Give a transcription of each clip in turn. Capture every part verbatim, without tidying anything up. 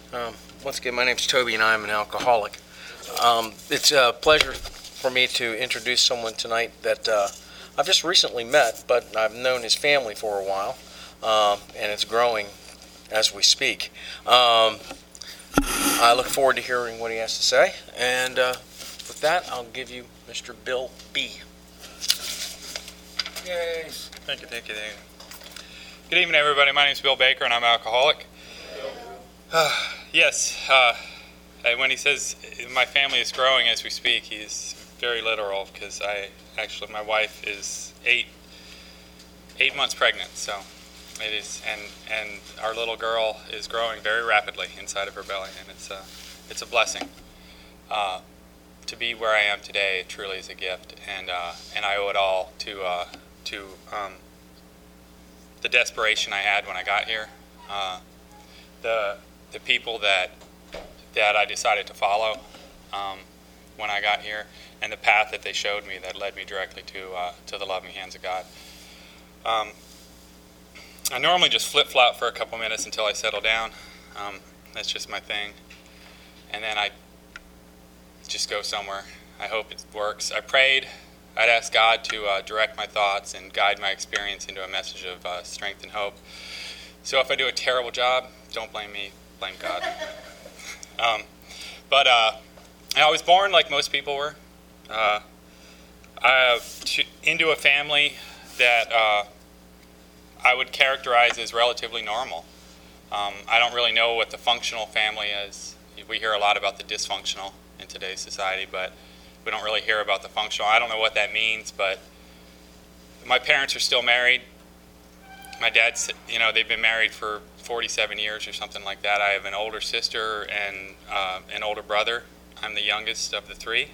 Um, once again, my name's Toby, and I'm an alcoholic. Um, it's a pleasure for me to introduce someone tonight that uh, I've just recently met, but I've known his family for a while, um, and it's growing as we speak. Um, I look forward to hearing what he has to say, and uh, with that, I'll give you Mister Bill B. Yay. Thank you, thank you, thank you. Good evening, everybody. My name is Bill Baker, and I'm an alcoholic. Uh, yes, uh, when he says my family is growing as we speak, he's very literal, because I actually, my wife is eight eight months pregnant, so it is, and and our little girl is growing very rapidly inside of her belly, and it's a it's a blessing. Uh, to be where I am today truly is a gift, and uh, and I owe it all to uh, to um, the desperation I had when I got here, uh, the the people that that I decided to follow um, when I got here, and the path that they showed me that led me directly to uh, to the loving hands of God. Um, I normally just flip-flop for a couple minutes until I settle down. Um, that's just my thing, and then I just go somewhere. I hope it works. I prayed. I'd ask God to uh, direct my thoughts and guide my experience into a message of uh, strength and hope. So if I do a terrible job, don't blame me, blame God. um, but uh, I was born like most people were, uh, I, to, into a family that uh, I would characterize as relatively normal. Um, I don't really know what the functional family is. We hear a lot about the dysfunctional in today's society, but we don't really hear about the functional. I don't know what that means, but my parents are still married. My dad's, you know, they've been married for forty-seven years or something like that. I have an older sister and uh, an older brother. I'm the youngest of the three.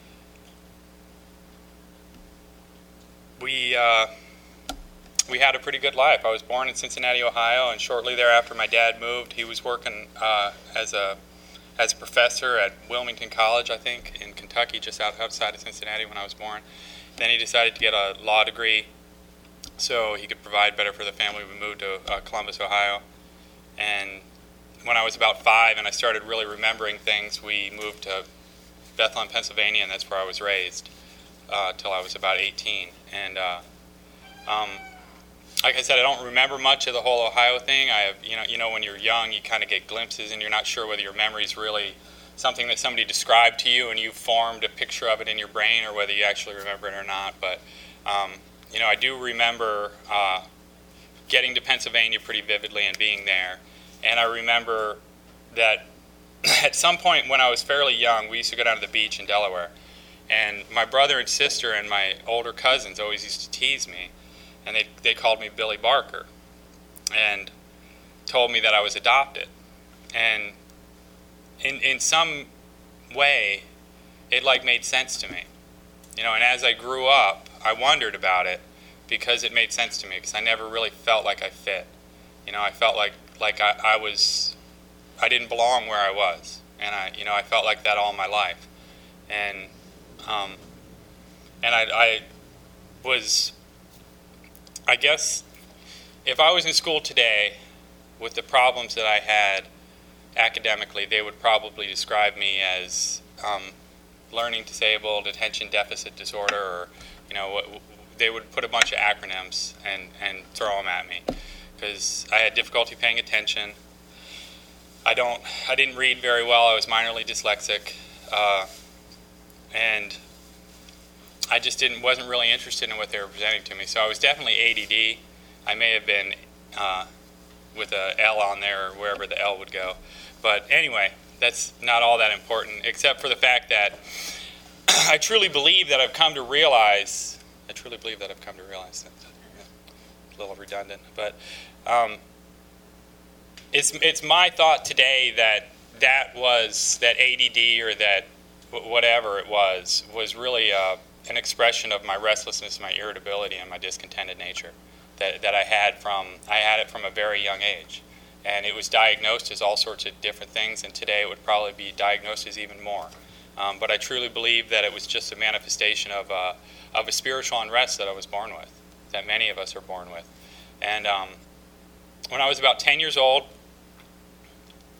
We uh, we had a pretty good life. I was born in Cincinnati, Ohio, and shortly thereafter my dad moved. He was working uh, as a as a professor at Wilmington College, I think, in Kentucky, just out, outside of Cincinnati when I was born. Then he decided to get a law degree so he could provide better for the family. We moved to uh, Columbus, Ohio. And when I was about five and I started really remembering things, we moved to Bethlehem, Pennsylvania, and that's where I was raised uh, till I was about eighteen. And uh, um, like I said, I don't remember much of the whole Ohio thing. I have, you know, you know, when you're young, you kind of get glimpses, and you're not sure whether your memory is really something that somebody described to you, and you formed a picture of it in your brain, or whether you actually remember it or not. But um, you know, I do remember uh, getting to Pennsylvania pretty vividly and being there, and I remember that at some point when I was fairly young, we used to go down to the beach in Delaware, and my brother and sister and my older cousins always used to tease me. And they they called me Billy Barker, and told me that I was adopted. And in in some way, it like made sense to me, you know. And as I grew up, I wondered about it because it made sense to me, because I never really felt like I fit, you know. I felt like like I, I was, I didn't belong where I was, and I you know I felt like that all my life, and um, and I I was. I guess if I was in school today with the problems that I had academically, they would probably describe me as um, learning disabled, attention deficit disorder, or, you know, they would put a bunch of acronyms and, and throw them at me, because I had difficulty paying attention. I don't, I didn't read very well. I was minorly dyslexic, uh, and I just didn't wasn't really interested in what they were presenting to me. So I was definitely A D D. I may have been uh, with a L on there, or wherever the L would go. But anyway, that's not all that important, except for the fact that I truly believe that I've come to realize, I truly believe that I've come to realize, that, a little redundant, but um, it's it's my thought today that that was, that A D D or that whatever it was, was really uh, an expression of my restlessness, my irritability, and my discontented nature that that I had from I had it from a very young age, and it was diagnosed as all sorts of different things. And today it would probably be diagnosed as even more. Um, but I truly believe that it was just a manifestation of uh, of a spiritual unrest that I was born with, that many of us are born with. And um, when I was about ten years old,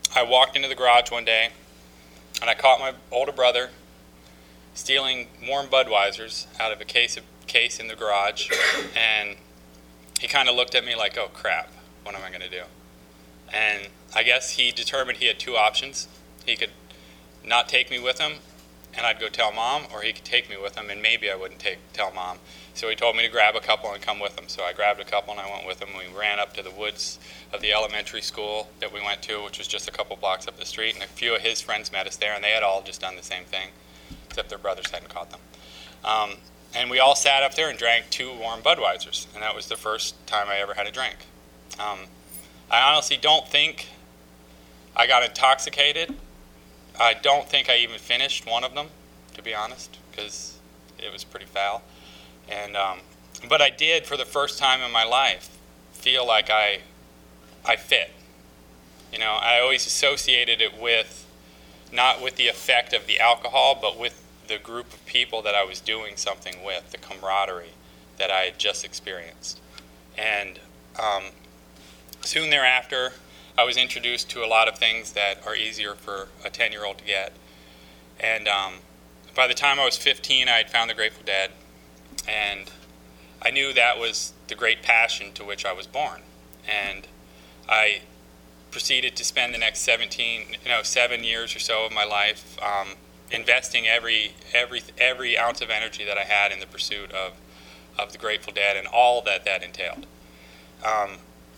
I walked into the garage one day, and I caught my older brother stealing warm Budweisers out of a case of, case in the garage, and he kind of looked at me like, oh crap, what am I going to do? And I guess he determined he had two options. He could not take me with him, and I'd go tell Mom, or he could take me with him, and maybe I wouldn't take tell Mom. So he told me to grab a couple and come with him. So I grabbed a couple and I went with him. We ran up to the woods of the elementary school that we went to, which was just a couple blocks up the street, and a few of his friends met us there, and they had all just done the same thing, except their brothers hadn't caught them. Um, and we all sat up there and drank two warm Budweisers, and that was the first time I ever had a drink. Um, I honestly don't think I got intoxicated. I don't think I even finished one of them, to be honest, because it was pretty foul. And um, but I did, for the first time in my life, feel like I I fit. You know, I always associated it with, not with the effect of the alcohol, but with the group of people that I was doing something with, the camaraderie that I had just experienced. And um, soon thereafter, I was introduced to a lot of things that are easier for a ten-year-old to get. And um, by the time I was fifteen, I had found the Grateful Dead, and I knew that was the great passion to which I was born. And I proceeded to spend the next seventeen, you know, seven years or so of my life um, investing every every every ounce of energy that I had in the pursuit of of the Grateful Dead and all that that entailed. Um,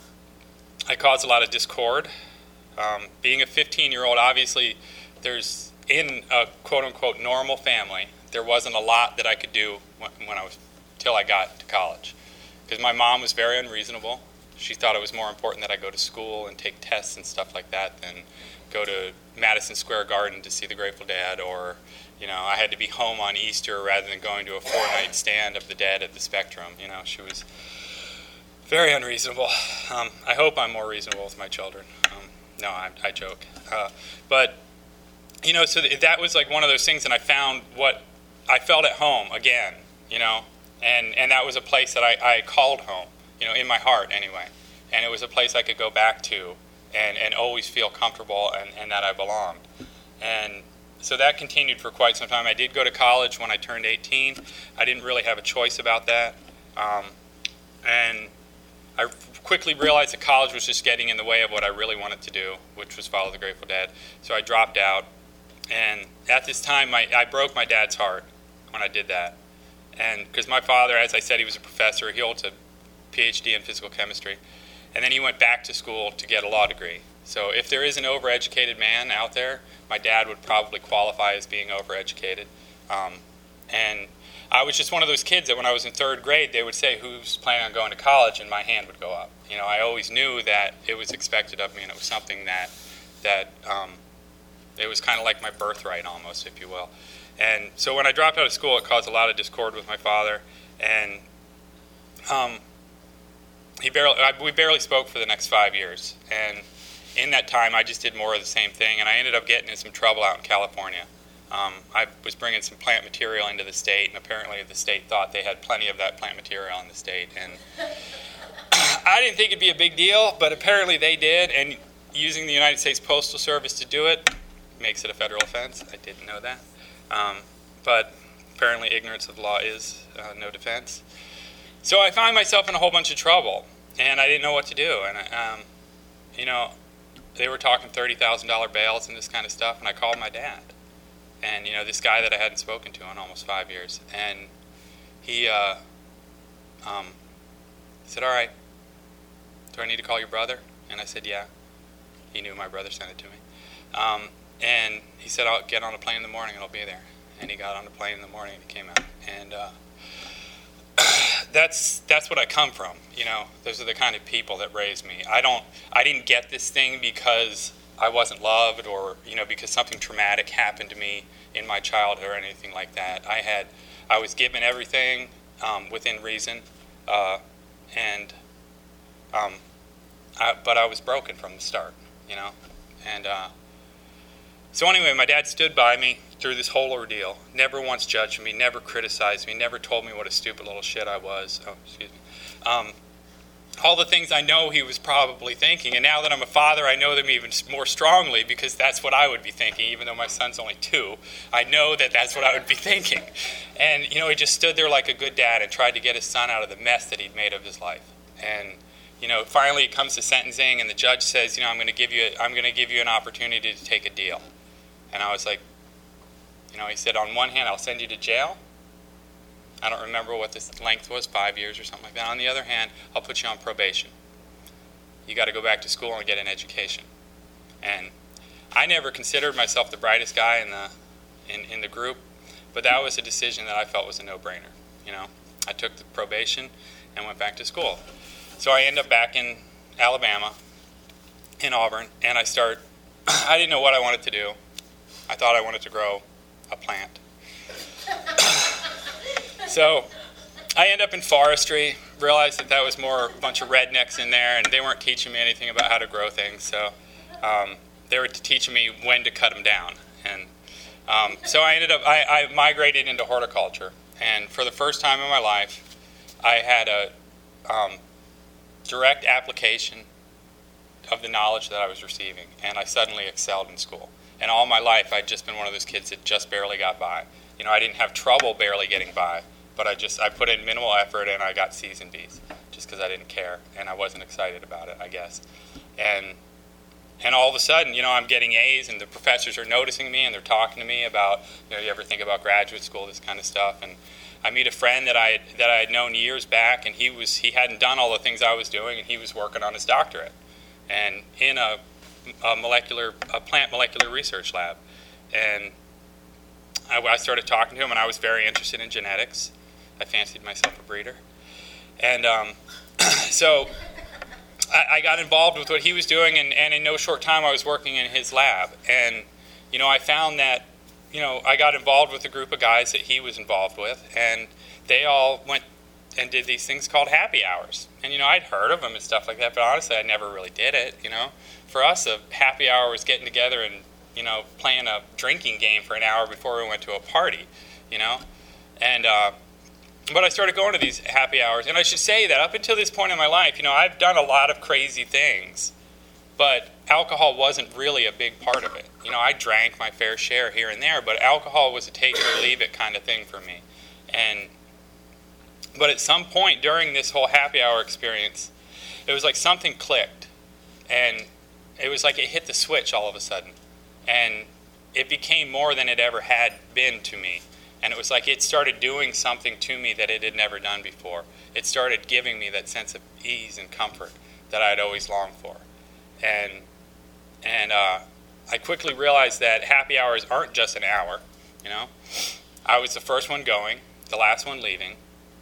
I caused a lot of discord. Um, being a fifteen-year-old, obviously, there's in a quote-unquote normal family, there wasn't a lot that I could do when, when I was till I got to college, because my mom was very unreasonable. She thought it was more important that I go to school and take tests and stuff like that than go to Madison Square Garden to see the Grateful Dead, or, you know, I had to be home on Easter rather than going to a four-night stand of the Dead at the Spectrum. You know, she was very unreasonable. Um, I hope I'm more reasonable with my children. Um, no, I, I joke. Uh, but, you know, so th- that was like one of those things, and I found what I felt at home again, you know, and, and that was a place that I, I called home, you know, in my heart anyway. And it was a place I could go back to and, and always feel comfortable and, and that I belonged. And so that continued for quite some time. I did go to college when I turned eighteen. I didn't really have a choice about that. Um, and I quickly realized that college was just getting in the way of what I really wanted to do, which was follow the Grateful Dead. So I dropped out. And at this time, my, I broke my dad's heart when I did that. And because my father, as I said, he was a professor. He holds a P H D in physical chemistry. And then he went back to school to get a law degree. So if there is an overeducated man out there, my dad would probably qualify as being overeducated. Um, and I was just one of those kids that when I was in third grade, they would say, who's planning on going to college? And my hand would go up. You know, I always knew that it was expected of me, and it was something that, that um, it was kind of like my birthright almost, if you will. And so when I dropped out of school, it caused a lot of discord with my father. And um, he barely, I, we barely spoke for the next five years. And in that time, I just did more of the same thing. And I ended up getting in some trouble out in California. Um, I was bringing some plant material into the state, and apparently the state thought they had plenty of that plant material in the state. And I didn't think it'd be a big deal, but apparently they did. And using the United States Postal Service to do it makes it a federal offense. I didn't know that. Um, but apparently ignorance of the law is uh, no defense. So I found myself in a whole bunch of trouble, and I didn't know what to do. And, um, you know, they were talking thirty thousand dollars bails and this kind of stuff, and I called my dad. And, you know, this guy that I hadn't spoken to in almost five years. And he uh, um, said, all right, do I need to call your brother? And I said, yeah. He knew my brother sent it to me. Um, and he said, I'll get on a plane in the morning and I'll be there. And he got on the plane in the morning and he came out. And uh, that's that's what I come from, you know. Those are the kind of people that raised me. I don't, I didn't get this thing because I wasn't loved, or, you know, because something traumatic happened to me in my childhood or anything like that. I had, I was given everything um, within reason, uh, and, um, I, but I was broken from the start, you know. And uh, so anyway, my dad stood by me through this whole ordeal. Never once judged me, never criticized me, never told me what a stupid little shit I was. Oh, excuse me. Um, all the things I know he was probably thinking. And now that I'm a father, I know them even more strongly because that's what I would be thinking, even though my son's only two. I know that that's what I would be thinking. And, you know, he just stood there like a good dad and tried to get his son out of the mess that he'd made of his life. And, you know, finally it comes to sentencing, and the judge says, you know, I'm going to give you, I'm going to give you an opportunity to take a deal. And I was like, you know, he said, on one hand, I'll send you to jail. I don't remember what this length was, five years or something like that. On the other hand, I'll put you on probation. You got to go back to school and get an education. And I never considered myself the brightest guy in the in, in the group, but that was a decision that I felt was a no-brainer. You know, I took the probation and went back to school. So I end up back in Alabama, in Auburn, and I start. I didn't know what I wanted to do. I thought I wanted to grow a plant. So I end up in forestry, realized that that was more a bunch of rednecks in there, and they weren't teaching me anything about how to grow things. So um, they were teaching me when to cut them down. And um, so I ended up, I, I migrated into horticulture. And for the first time in my life, I had a um, direct application of the knowledge that I was receiving. And I suddenly excelled in school. And all my life, I'd just been one of those kids that just barely got by. You know, I didn't have trouble barely getting by. But I just, I put in minimal effort and I got C's and B's just because I didn't care and I wasn't excited about it, I guess. And and all of a sudden, you know, I'm getting A's and the professors are noticing me and they're talking to me about, you know, you ever think about graduate school, this kind of stuff. And I meet a friend that I had, that I had known years back, and he was he hadn't done all the things I was doing, and he was working on his doctorate and in a, a molecular, a plant molecular research lab. And I, I started talking to him, and I was very interested in genetics. I fancied myself a breeder. And um, so I, I got involved with what he was doing, and, and in no short time I was working in his lab. And, you know, I found that, you know, I got involved with a group of guys that he was involved with, and they all went and did these things called happy hours. And, you know, I'd heard of them and stuff like that, but honestly, I never really did it, you know. For us, a happy hour was getting together and, you know, playing a drinking game for an hour before we went to a party, you know. And, uh, But I started going to these happy hours, and I should say that up until this point in my life, you know, I've done a lot of crazy things, but alcohol wasn't really a big part of it. You know, I drank my fair share here and there, but alcohol was a take it or leave it kind of thing for me. And but at some point during this whole happy hour experience, it was like something clicked, and it was like it hit the switch all of a sudden, and it became more than it ever had been to me. And it was like it started doing something to me that it had never done before. It started giving me that sense of ease and comfort that I had always longed for. And and uh, I quickly realized that happy hours aren't just an hour, you know. I was the first one going, the last one leaving.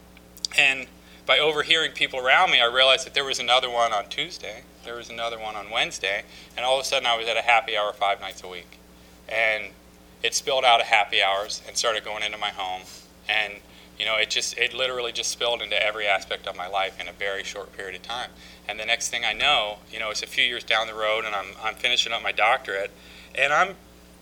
And by overhearing people around me, I realized that there was another one on Tuesday, there was another one on Wednesday, and all of a sudden I was at a happy hour five nights a week. And it spilled out of happy hours and started going into my home. And, you know, it just, it literally just spilled into every aspect of my life in a very short period of time. And the next thing I know, you know, it's a few years down the road, and I'm I'm finishing up my doctorate, and I'm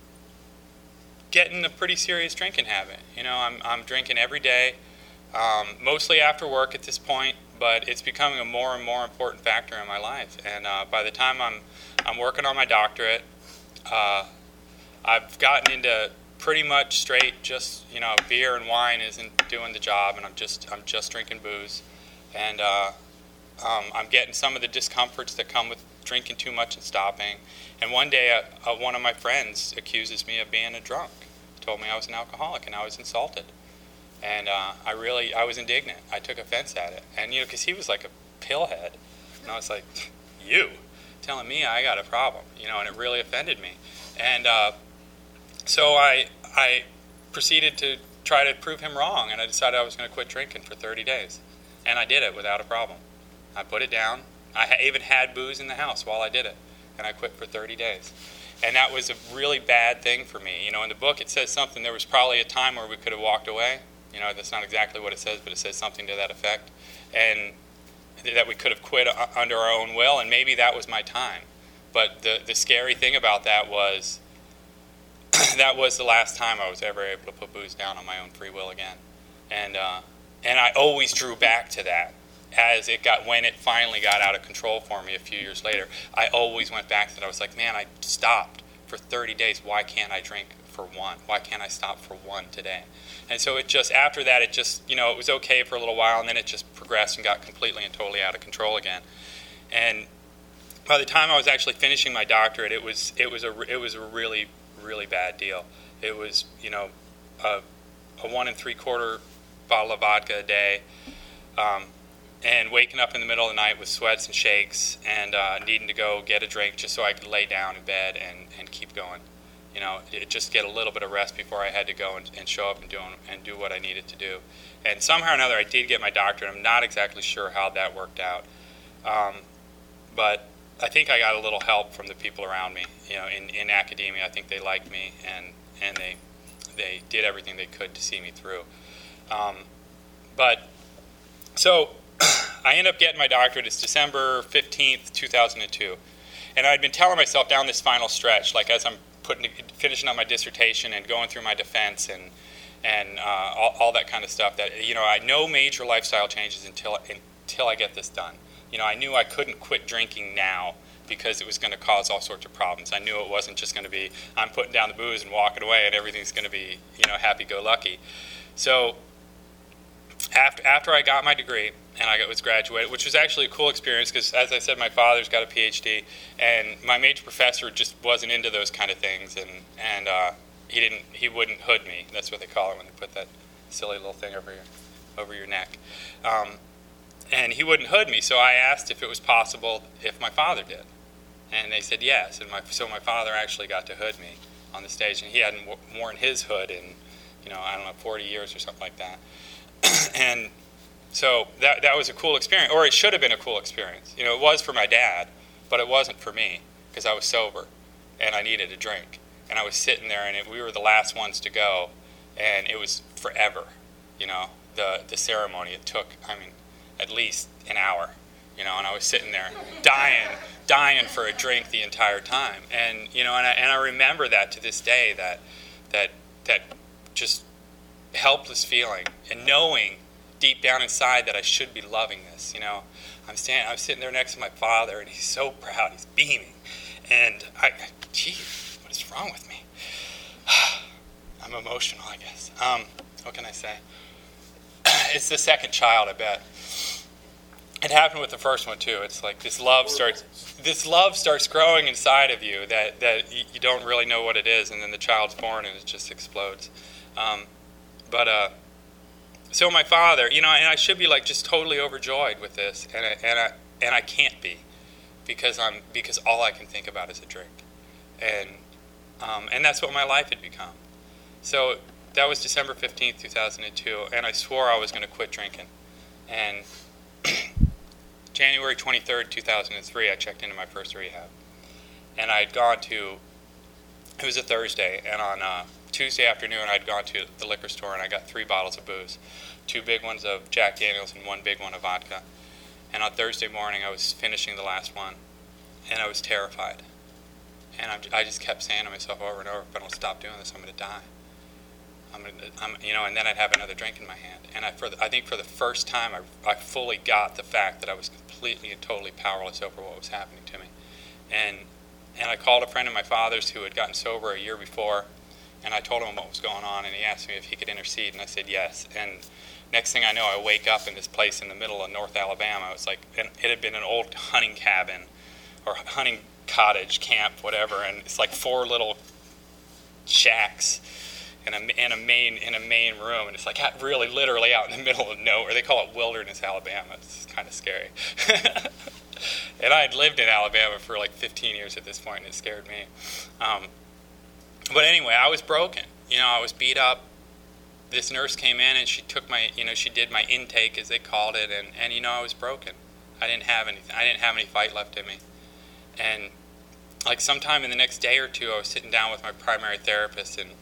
getting a pretty serious drinking habit. You know, I'm I'm drinking every day, um, mostly after work at this point, but it's becoming a more and more important factor in my life. And uh, by the time I'm I'm working on my doctorate, uh, I've gotten into pretty much straight just, you know, beer and wine isn't doing the job, and I'm just I'm just drinking booze, and uh, um, I'm getting some of the discomforts that come with drinking too much and stopping. And one day, uh, uh, one of my friends accuses me of being a drunk, told me I was an alcoholic, and I was insulted, and uh, I really I was indignant. I took offense at it, and you know, because he was like a pillhead, and I was like, you telling me I got a problem, you know, and it really offended me, and. Uh, So I I proceeded to try to prove him wrong, and I decided I was going to quit drinking for thirty days. And I did it without a problem. I put it down. I even had booze in the house while I did it, and I quit for thirty days. And that was a really bad thing for me. You know, in the book it says something, there was probably a time where we could have walked away. You know, that's not exactly what it says, but it says something to that effect. And that we could have quit under our own will, and maybe that was my time. But the, the scary thing about that was that was the last time I was ever able to put booze down on my own free will again. And uh, and I always drew back to that. as it got, when it finally got out of control for me a few years later, I always went back to that. I was like, man, I stopped for thirty days. Why can't I drink for one? Why can't I stop for one today? And so it just, after that, it just, you know, it was okay for a little while, and then it just progressed and got completely and totally out of control again. And by the time I was actually finishing my doctorate, it was it was a it was a really really bad deal. It was, you know, a, a one and three quarter bottle of vodka a day, um, and waking up in the middle of the night with sweats and shakes, and uh, needing to go get a drink just so I could lay down in bed and, and keep going. You know, it, just get a little bit of rest before I had to go and, and show up and do and do what I needed to do. And somehow or another, I did get my doctorate. I'm not exactly sure how that worked out, um, but I think I got a little help from the people around me. You know, in, in academia, I think they liked me, and and they they did everything they could to see me through. Um, but so I ended up getting my doctorate. It's December fifteenth, two thousand two, and I'd been telling myself down this final stretch, like as I'm putting finishing up my dissertation and going through my defense and and uh, all, all that kind of stuff, that, you know, I no major lifestyle changes until until I get this done. You know, I knew I couldn't quit drinking now because it was going to cause all sorts of problems. I knew it wasn't just going to be, I'm putting down the booze and walking away and everything's going to be, you know, happy-go-lucky. So after after I got my degree and I was graduated, which was actually a cool experience because, as I said, my father's got a P H D, and my major professor just wasn't into those kind of things, and and uh, he didn't he wouldn't hood me. That's what they call it when they put that silly little thing over your over your neck. Um, And he wouldn't hood me, so I asked if it was possible if my father did. And they said yes, and my, so my father actually got to hood me on the stage, and he hadn't w- worn his hood in, you know, I don't know, forty years or something like that. And so that that was a cool experience, or it should have been a cool experience. You know, it was for my dad, but it wasn't for me, because I was sober, and I needed a drink. And I was sitting there, and it, we were the last ones to go, and it was forever, you know, the, the ceremony. It took, I mean, at least an hour, you know, and I was sitting there dying, dying for a drink the entire time. And, you know, and I, and I remember that to this day, that, that, that just helpless feeling, and knowing deep down inside that I should be loving this, you know. I'm standing, I'm sitting there next to my father, and he's so proud, he's beaming. And I, gee, what is wrong with me? I'm emotional, I guess. Um, what can I say? It's the second child, I bet. It happened with the first one too. It's like this love starts, this love starts growing inside of you that that you don't really know what it is, and then the child's born and it just explodes. Um, but uh, so my father, you know, and I should be like just totally overjoyed with this, and I, and I and I can't be, because I'm because all I can think about is a drink, and um, and that's what my life had become. So that was December fifteenth, two thousand two, and I swore I was going to quit drinking, and January twenty-third, two thousand three, I checked into my first rehab. And I had gone to, it was a Thursday, and on uh, Tuesday afternoon I'd gone to the liquor store and I got three bottles of booze. Two big ones of Jack Daniels and one big one of vodka. And on Thursday morning I was finishing the last one, and I was terrified. And I'm, I just kept saying to myself over and over, if I don't stop doing this, I'm going to die. I'm gonna, I'm, you know, and then I'd have another drink in my hand. And I, for the, I think for the first time, I, I fully got the fact that I was completely and totally powerless over what was happening to me. And and I called a friend of my father's who had gotten sober a year before, and I told him what was going on, and he asked me if he could intercede, and I said yes. And next thing I know, I wake up in this place in the middle of North Alabama. It was like, it had been an old hunting cabin, or hunting cottage, camp, whatever, and it's like four little shacks in a, in a main in a main room, and it's like really literally out in the middle of nowhere. They call it Wilderness, Alabama. It's kind of scary. And I had lived in Alabama for like fifteen years at this point, and it scared me. Um, but anyway, I was broken. You know, I was beat up. This nurse came in and she took my, you know, she did my intake, as they called it, and, and you know, I was broken. I didn't have anything. I didn't have any fight left in me. And like sometime in the next day or two, I was sitting down with my primary therapist, and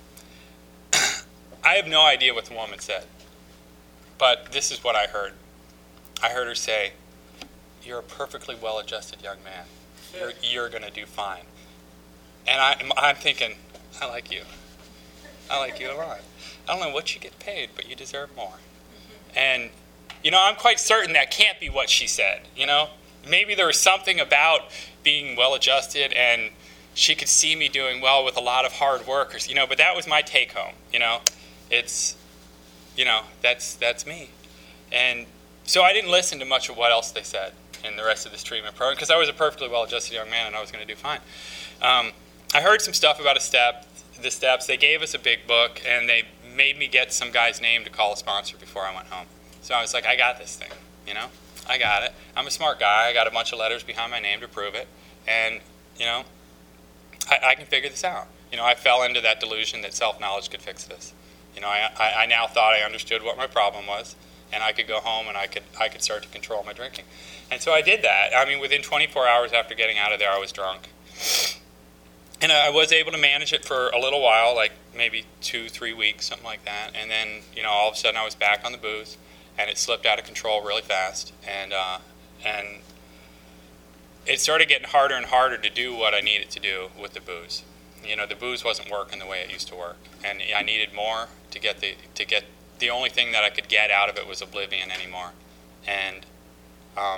I have no idea what the woman said, but this is what I heard. I heard her say, "You're a perfectly well-adjusted young man. You're, you're going to do fine." And I, I'm thinking, I like you. I like you a lot. I don't know what you get paid, but you deserve more. And, you know, I'm quite certain that can't be what she said, you know. Maybe there was something about being well-adjusted and she could see me doing well with a lot of hard work, or, you know, but that was my take-home, you know. It's, you know, that's that's me. And so I didn't listen to much of what else they said in the rest of this treatment program because I was a perfectly well-adjusted young man and I was going to do fine. Um, I heard some stuff about a step, the steps. They gave us a big book and they made me get some guy's name to call a sponsor before I went home. So I was like, I got this thing, you know. I got it. I'm a smart guy. I got a bunch of letters behind my name to prove it. And, you know, I, I can figure this out. You know, I fell into that delusion that self-knowledge could fix this. You know, I, I, I now thought I understood what my problem was, and I could go home and I could I could start to control my drinking. And so I did that. I mean, within twenty-four hours after getting out of there, I was drunk. And I was able to manage it for a little while, like maybe two, three weeks, something like that. And then, you know, all of a sudden I was back on the booze. And it slipped out of control really fast, and uh, and it started getting harder and harder to do what I needed to do with the booze. You know, the booze wasn't working the way it used to work, and I needed more to get the to get the only thing that I could get out of it was oblivion anymore, and um,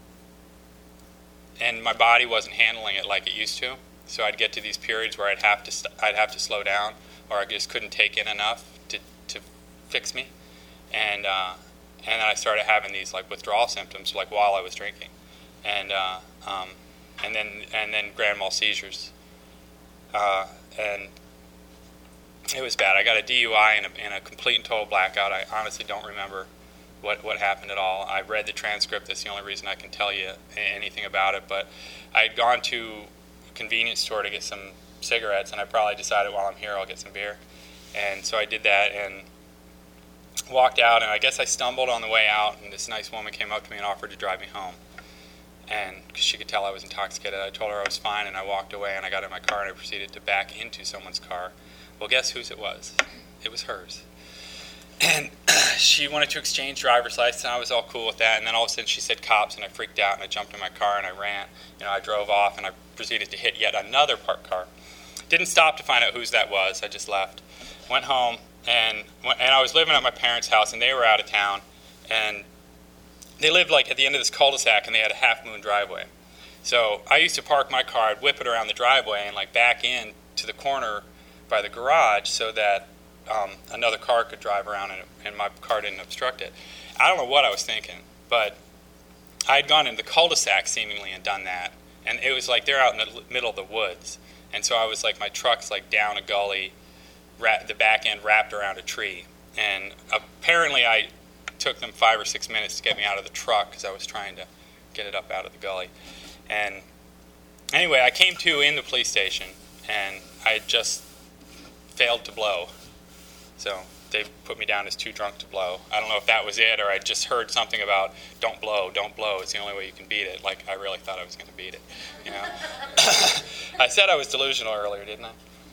and my body wasn't handling it like it used to. So I'd get to these periods where I'd have to st- I'd have to slow down, or I just couldn't take in enough to to fix me, and. Uh, And then I started having these like withdrawal symptoms, like while I was drinking, and uh, um, and then and then grand mal seizures, uh, and it was bad. I got a D U I and a, and a complete and total blackout. I honestly don't remember what what happened at all. I read the transcript. That's the only reason I can tell you anything about it. But I had gone to a convenience store to get some cigarettes, and I probably decided while I'm here I'll get some beer, and so I did that and. Walked out, and I guess I stumbled on the way out, and this nice woman came up to me and offered to drive me home. And because she could tell I was intoxicated, I told her I was fine, and I walked away, and I got in my car, and I proceeded to back into someone's car. Well, guess whose it was? It was hers. And she wanted to exchange driver's license, and I was all cool with that, and then all of a sudden she said cops, and I freaked out, and I jumped in my car, and I ran. You know, I drove off, and I proceeded to hit yet another parked car. Didn't stop to find out whose that was. I just left. Went home. And and I was living at my parents' house, and they were out of town, and they lived like at the end of this cul-de-sac, and they had a half-moon driveway. So I used to park my car, I'd whip it around the driveway, and like back in to the corner by the garage, so that um, another car could drive around, and, and my car didn't obstruct it. I don't know what I was thinking, but I had gone into the cul-de-sac seemingly and done that, and it was like they're out in the middle of the woods, and so I was like my truck's like down a gully. The back end wrapped around a tree, and apparently I took them five or six minutes to get me out of the truck because I was trying to get it up out of the gully. And anyway, I came to in the police station, and I had just failed to blow. So they put me down as too drunk to blow. I don't know if that was it, or I just heard something about don't blow, don't blow. It's the only way you can beat it. Like I really thought I was going to beat it. You know, I said I was delusional earlier, didn't I?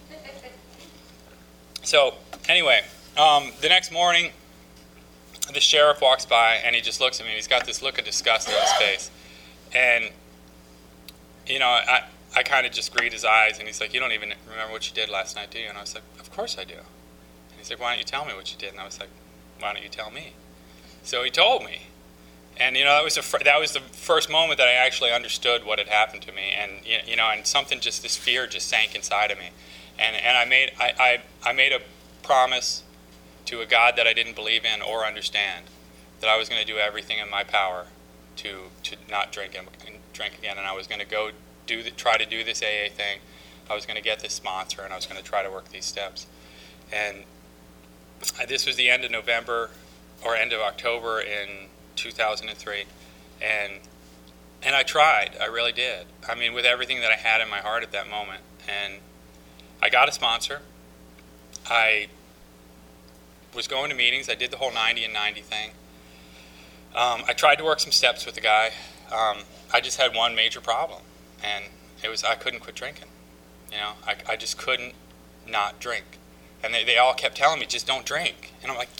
So, anyway, um, the next morning, the sheriff walks by, and he just looks at me, and he's got this look of disgust on his face. And, you know, I, I kind of just read his eyes, and he's like, you don't even remember what you did last night, do you? And I was like, of course I do. And he's like, why don't you tell me what you did? And I was like, why don't you tell me? So he told me. And, you know, that was the, fr- that was the first moment that I actually understood what had happened to me. And, you know, and something just, this fear just sank inside of me. And and I made I, I, I made a promise to a God that I didn't believe in or understand that I was going to do everything in my power to to not drink and drink again, and I was going to go do the, try to do this A A thing. I was going to get this sponsor, and I was going to try to work these steps. And I, this was the end of November or end of October in two thousand three, and and I tried. I really did. I mean, with everything that I had in my heart at that moment, and I got a sponsor. I was going to meetings. I did the whole ninety and ninety thing. Um, I tried to work some steps with the guy. Um, I just had one major problem, and it was I couldn't quit drinking. You know, I, I just couldn't not drink. And they, they all kept telling me, just don't drink. And I'm like,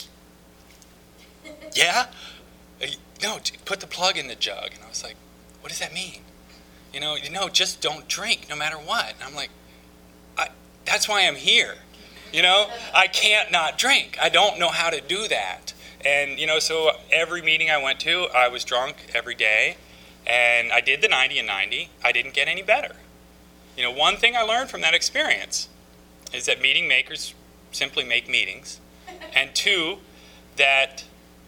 yeah? No, put the plug in the jug. And I was like, what does that mean? You know, no, just don't drink no matter what. And I'm like, I, that's why I'm here. You know, I can't not drink. I don't know how to do that. And, you know, so every meeting I went to, I was drunk every day. And I did the ninety and ninety. I didn't get any better. You know, one thing I learned from that experience is that meeting makers simply make meetings. And two, that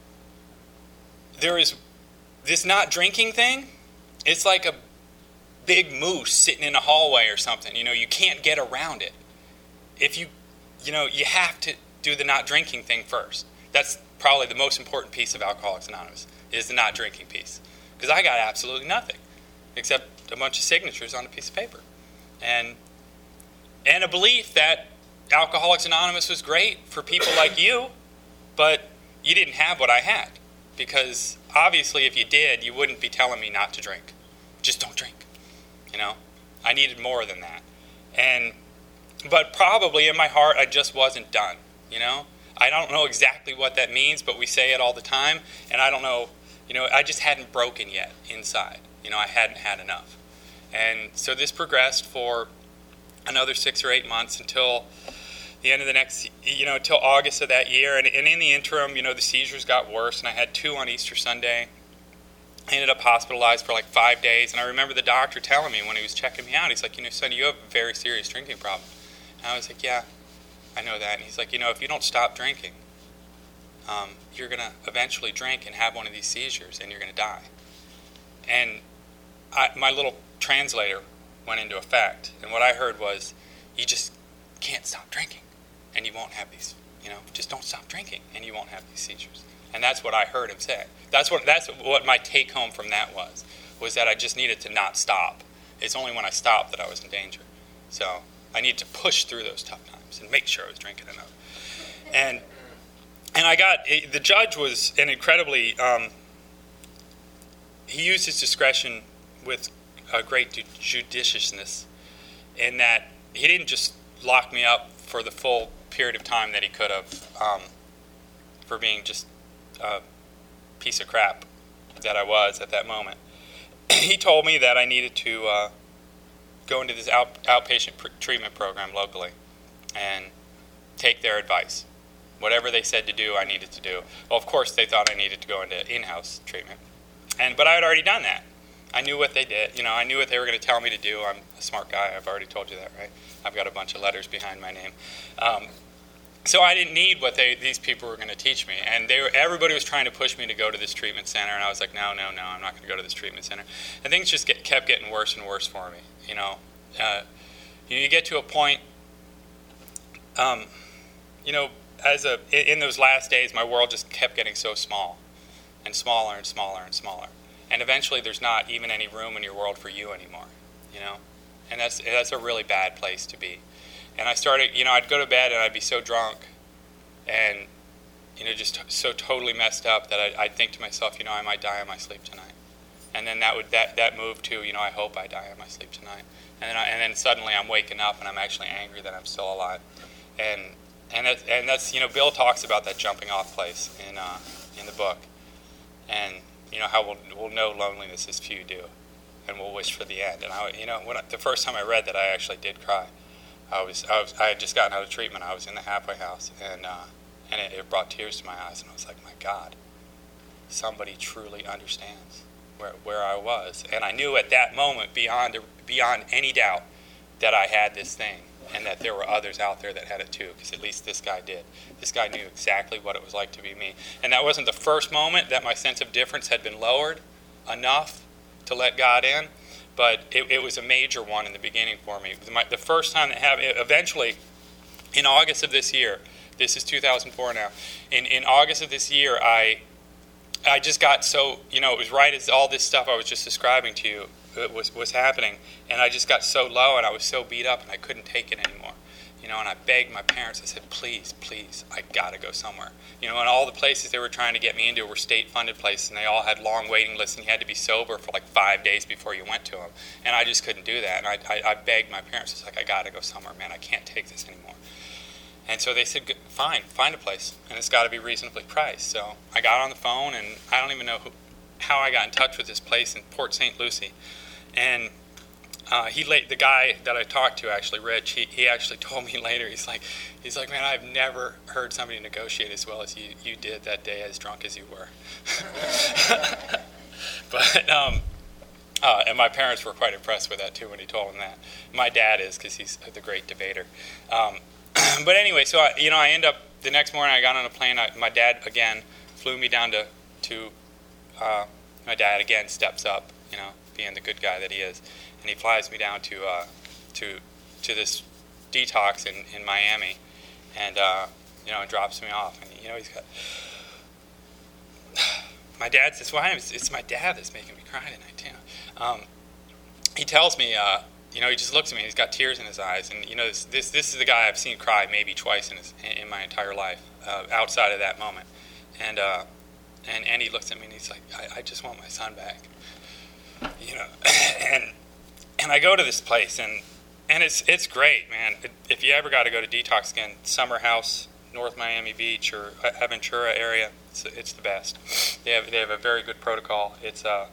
there is this not drinking thing. It's like a big moose sitting in a hallway or something. You know, you can't get around it. If you, you know, you have to do the not drinking thing first. That's probably the most important piece of Alcoholics Anonymous, is the not drinking piece. Because I got absolutely nothing except a bunch of signatures on a piece of paper. And and a belief that Alcoholics Anonymous was great for people like you, but you didn't have what I had. Because obviously if you did, you wouldn't be telling me not to drink. Just don't drink. You know? I needed more than that. And but probably in my heart I just wasn't done. You know? I don't know exactly what that means, but we say it all the time, and I don't know. You know, I just hadn't broken yet inside. You know, I hadn't had enough. And so this progressed for another six or eight months until the end of the next, you know, until August of that year. And, and in the interim, you know, the seizures got worse, and I had two on Easter Sunday. I ended up hospitalized for like five days. And I remember the doctor telling me when he was checking me out, he's like, you know, son, you have a very serious drinking problem. And I was like, yeah, I know that. And he's like, you know, if you don't stop drinking, Um, you're going to eventually drink and have one of these seizures, and you're going to die. And I, my little translator went into effect, and what I heard was, you just can't stop drinking, and you won't have these, you know, just don't stop drinking, and you won't have these seizures. And that's what I heard him say. That's what that's what my take-home from that was, was that I just needed to not stop. It's only when I stopped that I was in danger. So I needed to push through those tough times and make sure I was drinking enough. And And I got, the judge was an incredibly, um, he used his discretion with a great judiciousness in that he didn't just lock me up for the full period of time that he could have um, for being just a piece of crap that I was at that moment. He told me that I needed to uh, go into this out, outpatient pr- treatment program locally and take their advice. Whatever they said to do, I needed to do. Well, of course, they thought I needed to go into in-house treatment. And but I had already done that. I knew what they did. You know, I knew what they were going to tell me to do. I'm a smart guy. I've already told you that, right? I've got a bunch of letters behind my name. Um, so I didn't need what they these people were going to teach me. And they were, everybody was trying to push me to go to this treatment center. And I was like, no, no, no, I'm not going to go to this treatment center. And things just get, kept getting worse and worse for me. You know, uh, you, you get to a point, um, you know, As a, in those last days, my world just kept getting so small and smaller and smaller and smaller. And eventually there's not even any room in your world for you anymore, you know? And that's that's a really bad place to be. And I started, you know, I'd go to bed and I'd be so drunk and, you know, just so totally messed up that I'd, I'd think to myself, you know, I might die in my sleep tonight. And then that would that, that moved to, you know, I hope I die in my sleep tonight. And then, I, and then suddenly I'm waking up and I'm actually angry that I'm still alive. And And that's, and that's, you know, Bill talks about that jumping off place in uh, in the book. And, you know, how we'll, we'll know loneliness as few do. And we'll wish for the end. And, I, you know, when I, the first time I read that, I actually did cry. I was, I was, I had just gotten out of treatment. I was in the halfway house. And, uh, and it, it brought tears to my eyes. And I was like, my God, somebody truly understands where, where I was. And I knew at that moment, beyond, beyond any doubt, that I had this thing. And that there were others out there that had it too, because at least this guy did. This guy knew exactly what it was like to be me. And that wasn't the first moment that my sense of difference had been lowered enough to let God in, but it, it was a major one in the beginning for me. My, the first time that happened, eventually, in August of this year, this is two thousand four now, in, in August of this year, I, I just got so, you know, it was right as all this stuff I was just describing to you, it was was happening, and I just got so low and I was so beat up and I couldn't take it anymore, you know. And I begged my parents. I said, please, please, I gotta go somewhere, you know. And all the places they were trying to get me into were state-funded places, and they all had long waiting lists, and you had to be sober for like five days before you went to them. And I just couldn't do that. And I I, I begged my parents. It's like, I gotta go somewhere, man. I can't take this anymore. And so they said, fine, find a place, and it's got to be reasonably priced. So I got on the phone, and I don't even know who, how I got in touch with this place in Port Saint Lucie. And uh, he la- the guy that I talked to, actually, Rich, he, he actually told me later, he's like, he's like, man, I've never heard somebody negotiate as well as you, you did that day, as drunk as you were. But, um, uh, and my parents were quite impressed with that, too, when he told them that. My dad is, because he's the great debater. Um, but anyway, so, I, you know, I end up, the next morning I got on a plane. I, my dad, again, flew me down to, to uh, my dad, again, steps up, you know, being the good guy that he is. And he flies me down to uh, to to this detox in, in Miami, and uh, you know, and drops me off. And you know, he's got my dad says, "Why? It's, it's my dad that's making me cry tonight too." Um, he tells me, uh, you know, he just looks at me. And he's got tears in his eyes, and you know, this this, this is the guy I've seen cry maybe twice in his, in my entire life, uh, outside of that moment. And uh, and and he looks at me and he's like, I, "I just want my son back," you know, and. And I go to this place, and and it's it's great, man. If you ever got to go to detox again, Summer House, North Miami Beach, or Aventura area, it's, it's the best. They have they have a very good protocol. It's uh,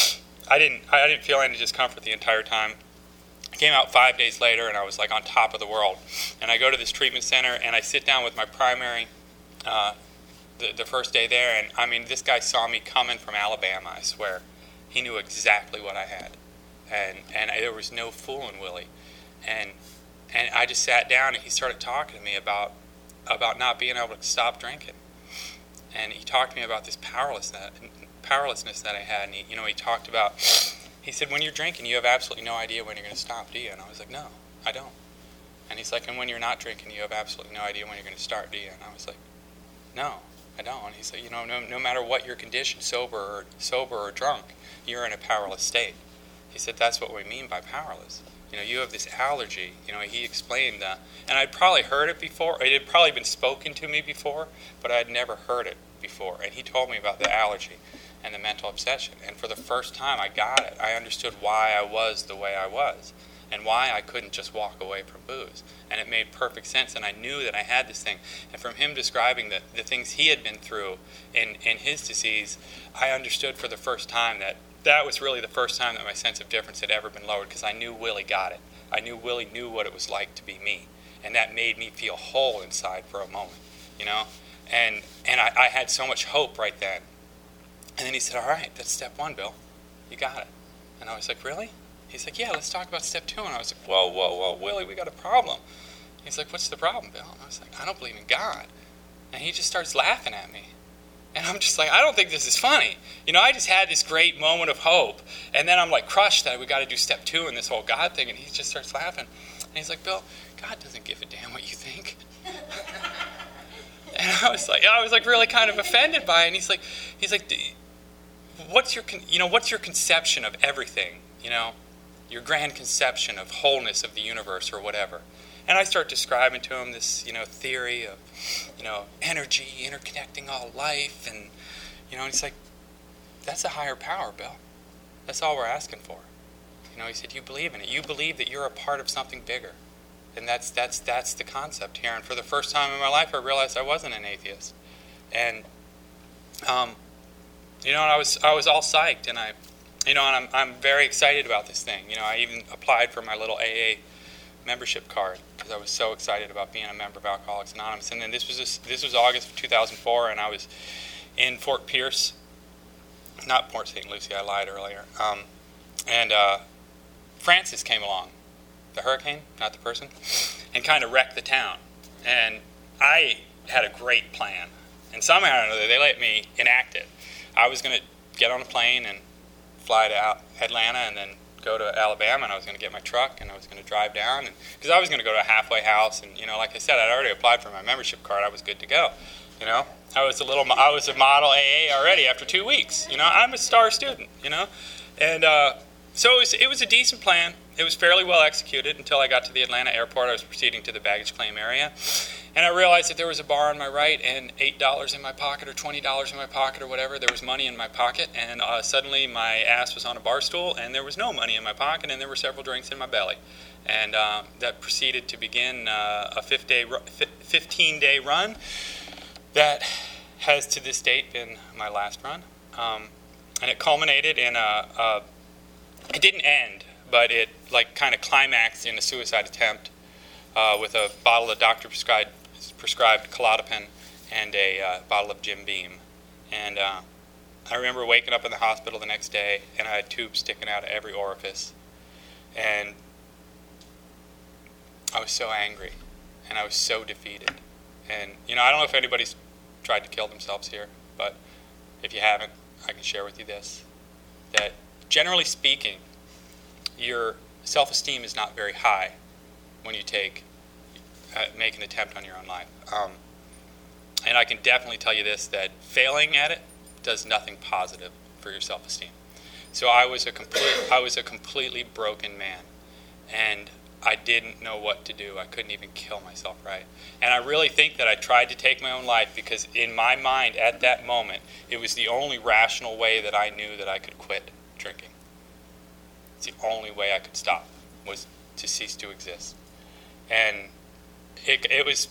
I didn't I didn't feel any discomfort the entire time. I came out five days later, and I was like on top of the world. And I go to this treatment center, and I sit down with my primary, uh, the the first day there, and I mean, this guy saw me coming from Alabama. I swear, he knew exactly what I had. And and there was no fooling Willie, and and I just sat down and he started talking to me about about not being able to stop drinking, and he talked to me about this powerlessness powerlessness that I had, and he, you know, he talked about, he said, when you're drinking you have absolutely no idea when you're going to stop, do you? And I was like, no, I don't. And he's like, and when you're not drinking you have absolutely no idea when you're going to start, do you? And I was like, no, I don't. And he said, you know, no, no matter what your condition, sober or sober or drunk, you're in a powerless state. He said, that's what we mean by powerless. You know, you have this allergy. You know, he explained that. And I'd probably heard it before. It had probably been spoken to me before, but I'd never heard it before. And he told me about the allergy and the mental obsession. And for the first time, I got it. I understood why I was the way I was and why I couldn't just walk away from booze. And it made perfect sense. And I knew that I had this thing. And from him describing the, the things he had been through in, in his disease, I understood for the first time that that was really the first time that my sense of difference had ever been lowered, because I knew Willie got it. I knew Willie knew what it was like to be me, and that made me feel whole inside for a moment, you know. And and I, I had so much hope right then. And then he said, "All right, that's step one, Bill. You got it." And I was like, "Really?" He's like, "Yeah, let's talk about step two." And I was like, "Whoa, whoa, whoa, Willie, we got a problem." He's like, "What's the problem, Bill?" And I was like, "I don't believe in God." And he just starts laughing at me. And I'm just like, I don't think this is funny. You know, I just had this great moment of hope. And then I'm like crushed that we got to do step two in this whole God thing. And he just starts laughing. And he's like, "Bill, God doesn't give a damn what you think." And I was like, I was like really kind of offended by it. And he's like, he's like, what's your, con- you know, what's your conception of everything? You know, your grand conception of wholeness of the universe or whatever. And I start describing to him this, you know, theory of, you know, energy interconnecting all life. And, you know, and he's like, that's a higher power, Bill. That's all we're asking for. You know, he said, you believe in it. You believe that you're a part of something bigger. And that's that's that's the concept here. And for the first time in my life, I realized I wasn't an atheist. And, um, you know, and I was I was all psyched. And I, you know, and I'm I'm very excited about this thing. You know, I even applied for my little A A membership card because I was so excited about being a member of Alcoholics Anonymous. And then this was this, this was August of two thousand four, and I was in Fort Pierce, not Port Saint Lucie. I lied earlier. Um, and uh, Francis came along, the hurricane, not the person, and kind of wrecked the town. And I had a great plan, and somehow or another they let me enact it. I was going to get on a plane and fly to Atlanta, and then go to Alabama, and I was going to get my truck, and I was going to drive down, and because I was going to go to a halfway house, and you know, like I said, I'd already applied for my membership card. I was good to go. You know, I was a little, I was a model A A already after two weeks. You know, I'm a star student. You know, and uh, so it was, it was a decent plan. It was fairly well executed until I got to the Atlanta airport. I was proceeding to the baggage claim area, and I realized that there was a bar on my right and eight dollars in my pocket or twenty dollars in my pocket or whatever. There was money in my pocket, and uh, suddenly my ass was on a bar stool, and there was no money in my pocket, and there were several drinks in my belly. And uh, that proceeded to begin uh, a fifteen-day run that has to this date been my last run. Um, and it culminated in a, a, it didn't end but it like kind of climaxed in a suicide attempt uh, with a bottle of doctor prescribed prescribed Klonopin and a uh, bottle of Jim Beam. And uh, I remember waking up in the hospital the next day, and I had tubes sticking out of every orifice. And I was so angry, and I was so defeated. And, you know, I don't know if anybody's tried to kill themselves here, but if you haven't, I can share with you this, that generally speaking, your self-esteem is not very high when you take, uh, make an attempt on your own life. Um, and I can definitely tell you this, that failing at it does nothing positive for your self-esteem. So I was a complete, I was a completely broken man, and I didn't know what to do. I couldn't even kill myself right. And I really think that I tried to take my own life because in my mind at that moment, it was the only rational way that I knew that I could quit drinking. It's the only way I could stop, was to cease to exist. And it, it was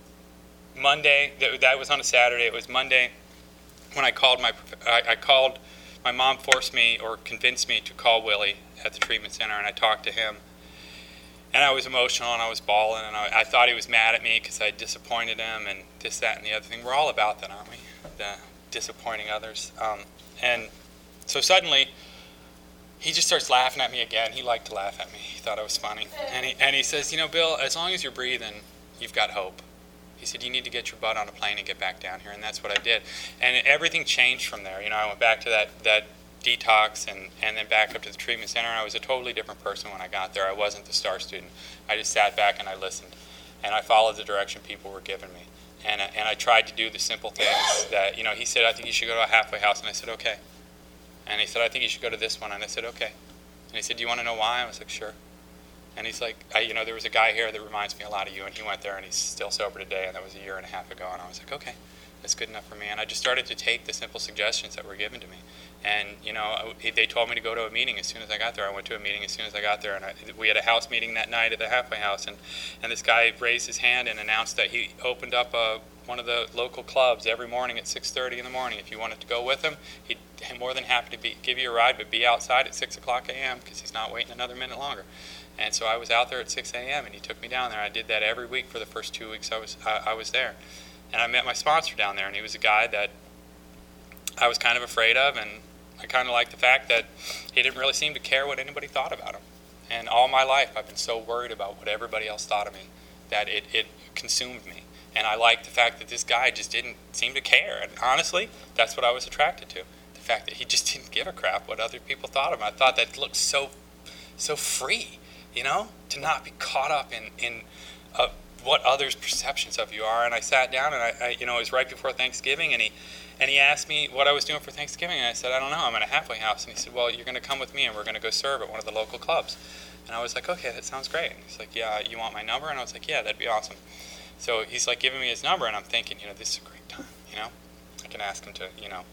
Monday, that, that was on a Saturday, it was Monday when I called my, I, I called, my mom forced me or convinced me to call Willie at the treatment center, and I talked to him. And I was emotional, and I was bawling, and I, I thought he was mad at me because I disappointed him, and this, that, and the other thing. We're all about that, aren't we? The disappointing others. Um, and so suddenly, he just starts laughing at me again. He liked to laugh at me. He thought I was funny. And he, and he says, you know, Bill, as long as you're breathing, you've got hope. He said, you need to get your butt on a plane and get back down here, and that's what I did. And everything changed from there. You know, I went back to that, that detox and, and then back up to the treatment center, and I was a totally different person when I got there. I wasn't the star student. I just sat back and I listened, and I followed the direction people were giving me. And, and I tried to do the simple things that, you know, he said, I think you should go to a halfway house, and I said, okay. And he said, I think you should go to this one, and I said, okay. And he said, do you want to know why? I was like, sure. And he's like, I, you know, there was a guy here that reminds me a lot of you, and he went there, and he's still sober today, and that was a year and a half ago. And I was like, okay, that's good enough for me. And I just started to take the simple suggestions that were given to me. And, you know, they told me to go to a meeting as soon as I got there. I went to a meeting as soon as I got there, and I, we had a house meeting that night at the halfway house, and, and this guy raised his hand and announced that he opened up a, one of the local clubs every morning at six thirty in the morning. If you wanted to go with him, he'd be more than happy to be, give you a ride, but be outside at six o'clock a m because he's not waiting another minute longer. And so I was out there at six a m, and he took me down there. I did that every week for the first two weeks I was I, I was there. And I met my sponsor down there, and he was a guy that I was kind of afraid of, and I kind of liked the fact that he didn't really seem to care what anybody thought about him. And all my life I've been so worried about what everybody else thought of me that it, it consumed me. And I liked the fact that this guy just didn't seem to care. And honestly, that's what I was attracted to. The fact that he just didn't give a crap what other people thought of him. I thought that looked so so free, you know, to not be caught up in, in uh, what others' perceptions of you are. And I sat down, and I, I, you know, it was right before Thanksgiving, and he and he asked me what I was doing for Thanksgiving, and I said, I don't know, I'm at a halfway house. And he said, well, you're going to come with me, and we're going to go serve at one of the local clubs. And I was like, okay, that sounds great. And he's like, yeah, you want my number? And I was like, yeah, that'd be awesome. So he's like giving me his number, and I'm thinking, you know, this is a great time, you know? I can ask him to, you know,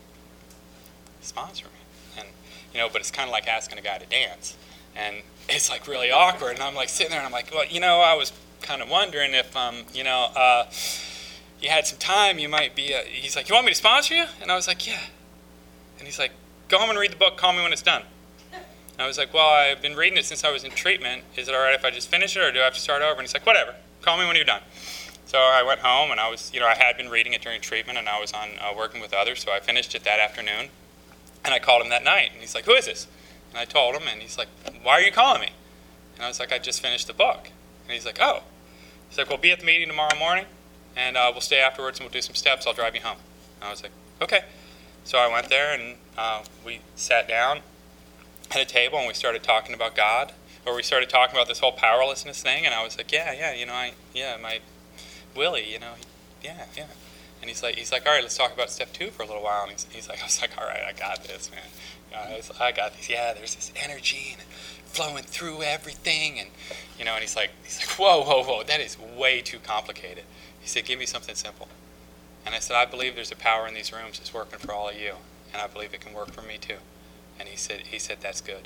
sponsor me. And, you know, but it's kind of like asking a guy to dance. And it's like really awkward, and I'm like sitting there, and I'm like, well, you know, I was kind of wondering if, um, you know, uh, you had some time, you might be, a, he's like, you want me to sponsor you? And I was like, yeah. And he's like, go home and read the book, call me when it's done. And I was like, well, I've been reading it since I was in treatment. Is it all right if I just finish it, or do I have to start over? And he's like, whatever, call me when you're done. So I went home, and I was, you know, I had been reading it during treatment, and I was on uh, working with others, so I finished it that afternoon. And I called him that night, and he's like, who is this? And I told him, and he's like, why are you calling me? And I was like, I just finished the book. And he's like, oh. He's like, well, be at the meeting tomorrow morning, and uh, we'll stay afterwards, and we'll do some steps. I'll drive you home. And I was like, okay. So I went there, and uh, we sat down at a table, and we started talking about God, or we started talking about this whole powerlessness thing, and I was like, yeah, yeah, you know, I, yeah, my Willie, you know, he, yeah, yeah. And he's like, he's like, all right, let's talk about step two for a little while. And he's, he's like, I was like, all right, I got this, man. You know, I, was, I got this. Yeah, there's this energy and flowing through everything, and you know. And he's like, he's like, whoa, whoa, whoa, that is way too complicated. He said, give me something simple. And I said, I believe there's a power in these rooms that's working for all of you, and I believe it can work for me too. And he said, he said, that's good.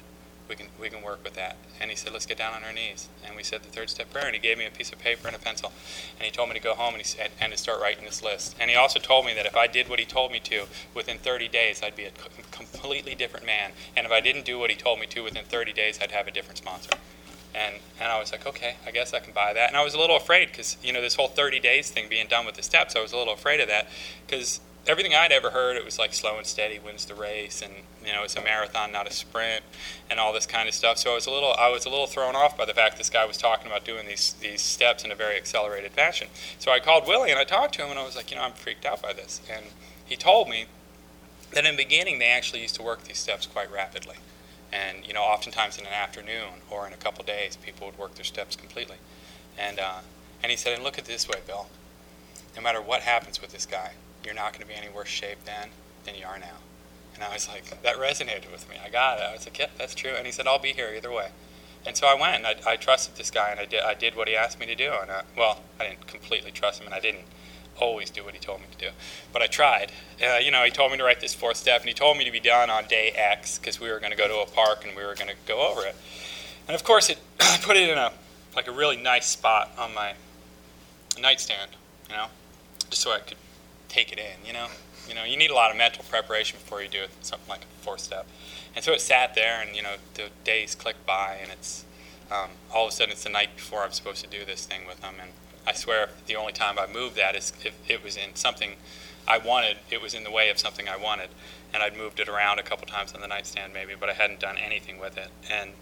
we can we can work with that. And he said, let's get down on our knees. And we said the third step prayer, and he gave me a piece of paper and a pencil. And he told me to go home and, he said, and to start writing this list. And he also told me that if I did what he told me to, within thirty days, I'd be a completely different man. And if I didn't do what he told me to, within thirty days, I'd have a different sponsor. And and I was like, okay, I guess I can buy that. And I was a little afraid because, you know, this whole thirty days thing being done with the steps, I was a little afraid of that because everything I'd ever heard, it was like slow and steady wins the race, and you know, it's a marathon, not a sprint, and all this kind of stuff. So I was a little, I was a little thrown off by the fact this guy was talking about doing these these steps in a very accelerated fashion. So I called Willie and I talked to him, and I was like, you know, I'm freaked out by this. And he told me that in the beginning they actually used to work these steps quite rapidly, and you know, oftentimes in an afternoon or in a couple days, people would work their steps completely. And uh, and he said, and look at it this way, Bill. No matter what happens with this guy, you're not going to be any worse shape then than you are now. And I was like, that resonated with me. I got it. I was like, yeah, that's true. And he said, I'll be here either way. And so I went, and I, I trusted this guy, and I did, I did what he asked me to do. And I, well, I didn't completely trust him, and I didn't always do what he told me to do. But I tried. Uh, you know, he told me to write this fourth step, and he told me to be done on day X because we were going to go to a park and we were going to go over it. And of course, it I put it in a like a really nice spot on my nightstand, you know, just so I could take it in, you know. You know, you need a lot of mental preparation before you do something like a fourth step. And so it sat there, and, you know, the days click by, and it's, um, all of a sudden it's the night before I'm supposed to do this thing with them. And I swear the only time I moved that is if it was in something I wanted, it was in the way of something I wanted. And I'd moved it around a couple times on the nightstand maybe, but I hadn't done anything with it. And,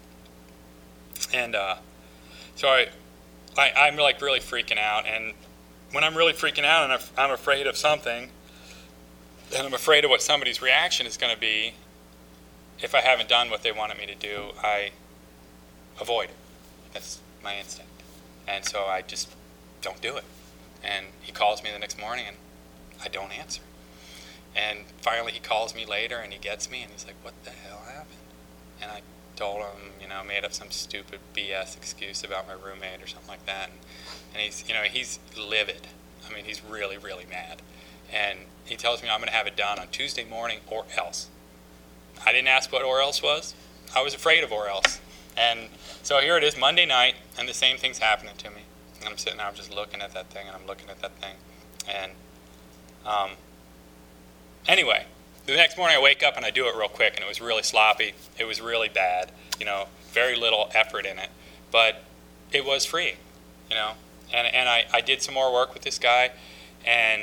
and uh, so I, I, I'm like really freaking out. And when I'm really freaking out and I'm afraid of something, and I'm afraid of what somebody's reaction is going to be, if I haven't done what they wanted me to do, I avoid it. That's my instinct. And so I just don't do it. And he calls me the next morning, and I don't answer. And finally he calls me later, and he gets me, and he's like, what the hell happened? And I told him, you know, made up some stupid B S excuse about my roommate or something like that. And, and he's, you know, he's livid. I mean, he's really, really mad. And he tells me I'm going to have it done on Tuesday morning or else. I didn't ask what or else was. I was afraid of or else. And so here it is, Monday night, and the same thing's happening to me. And I'm sitting there, I'm just looking at that thing, and I'm looking at that thing. And um, anyway, the next morning I wake up and I do it real quick, and it was really sloppy. It was really bad, you know, very little effort in it. But it was freeing, you know. And, and I, I did some more work with this guy, and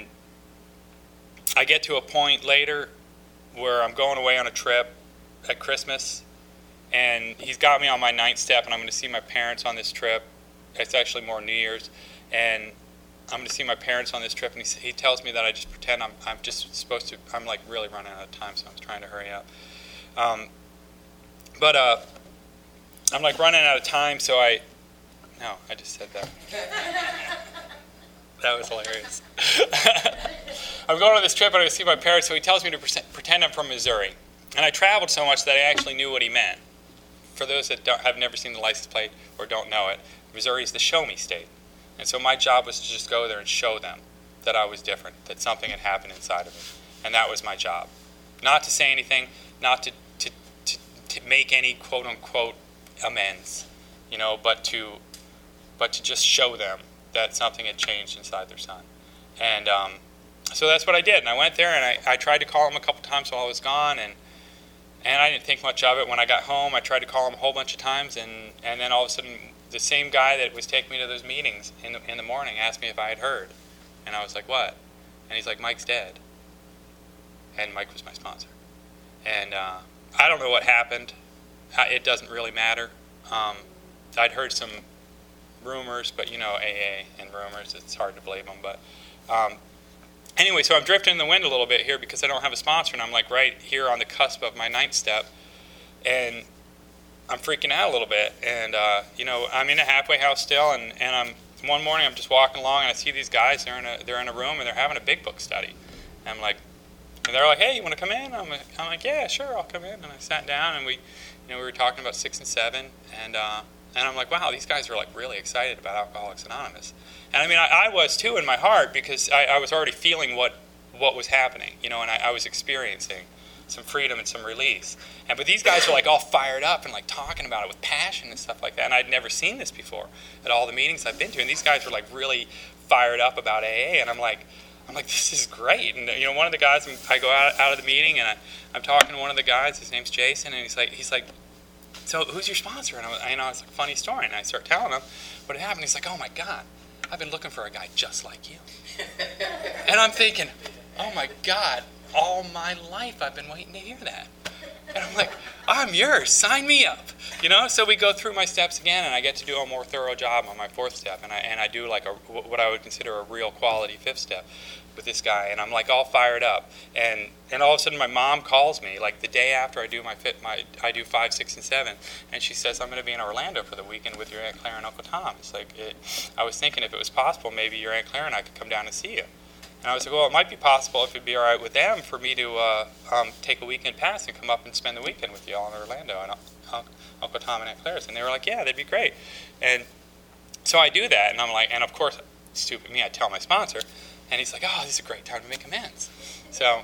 I get to a point later where I'm going away on a trip at Christmas, and he's got me on my ninth step, and I'm going to see my parents on this trip. It's actually more New Year's, and I'm going to see my parents on this trip, and he, he tells me that I just pretend I'm I'm just supposed to. I'm like really running out of time, so I'm trying to hurry up. Um, but uh, I'm like running out of time, so I. No, I just said that. That was hilarious. I'm going on this trip and I'm going to see my parents, so he tells me to pretend I'm from Missouri. And I traveled so much that I actually knew what he meant. For those that don't, have never seen the license plate or don't know it, Missouri is the show me state. And so my job was to just go there and show them that I was different, that something had happened inside of me. And that was my job. Not to say anything, not to, to, to, to make any quote-unquote amends, you know, but to, but to just show them that something had changed inside their son. And um, so that's what I did. And I went there, and I, I tried to call him a couple times while I was gone, and and I didn't think much of it. When I got home, I tried to call him a whole bunch of times, and, and then all of a sudden, the same guy that was taking me to those meetings in the, in the morning asked me if I had heard. And I was like, what? And he's like, Mike's dead. And Mike was my sponsor. And uh, I don't know what happened. It doesn't really matter. Um, I'd heard some rumors, but you know, A A and rumors, it's hard to believe them. But um, anyway, so I'm drifting in the wind a little bit here because I don't have a sponsor, and I'm like right here on the cusp of my ninth step, and I'm freaking out a little bit. And uh, you know, I'm in a halfway house still, and, and I'm one morning I'm just walking along, and I see these guys. They're in a they're in a room, and they're having a big book study. And I'm like, and they're like, hey, you want to come in? I'm like, I'm like, yeah, sure, I'll come in. And I sat down, and we, you know, we were talking about six and seven, and. Uh, And I'm like, wow, these guys are like really excited about Alcoholics Anonymous. And I mean, I, I was too in my heart because I, I was already feeling what what was happening, you know, and I, I was experiencing some freedom and some release. And but these guys are like all fired up and like talking about it with passion and stuff like that. And I'd never seen this before at all the meetings I've been to. And these guys were like really fired up about A A. And I'm like, I'm like, this is great. And you know, one of the guys, I go out, out of the meeting and I, I'm talking to one of the guys. His name's Jason, and he's like, he's like, so who's your sponsor? And I, was, I know it's like a funny story. And I start telling him what had happened. He's like, oh my God, I've been looking for a guy just like you. And I'm thinking, oh my God, all my life I've been waiting to hear that. And I'm like, I'm yours, sign me up. You know, so we go through my steps again, and I get to do a more thorough job on my fourth step, and I and I do like a what I would consider a real quality fifth step with this guy, and I'm like all fired up, and and all of a sudden my mom calls me like the day after I do my fit my I do five, six, and seven, and she says, I'm going to be in Orlando for the weekend with your Aunt Claire and Uncle Tom. It's like it, I was thinking if it was possible, maybe your Aunt Claire and I could come down and see you. And I was like, well, it might be possible if it'd be all right with them for me to uh, um, take a weekend pass and come up and spend the weekend with you all in Orlando and uh, Uncle Tom and Aunt Claire's. And they were like, yeah, that'd be great. And so I do that, and I'm like, and of course, stupid me, I tell my sponsor, and he's like, oh, this is a great time to make amends. So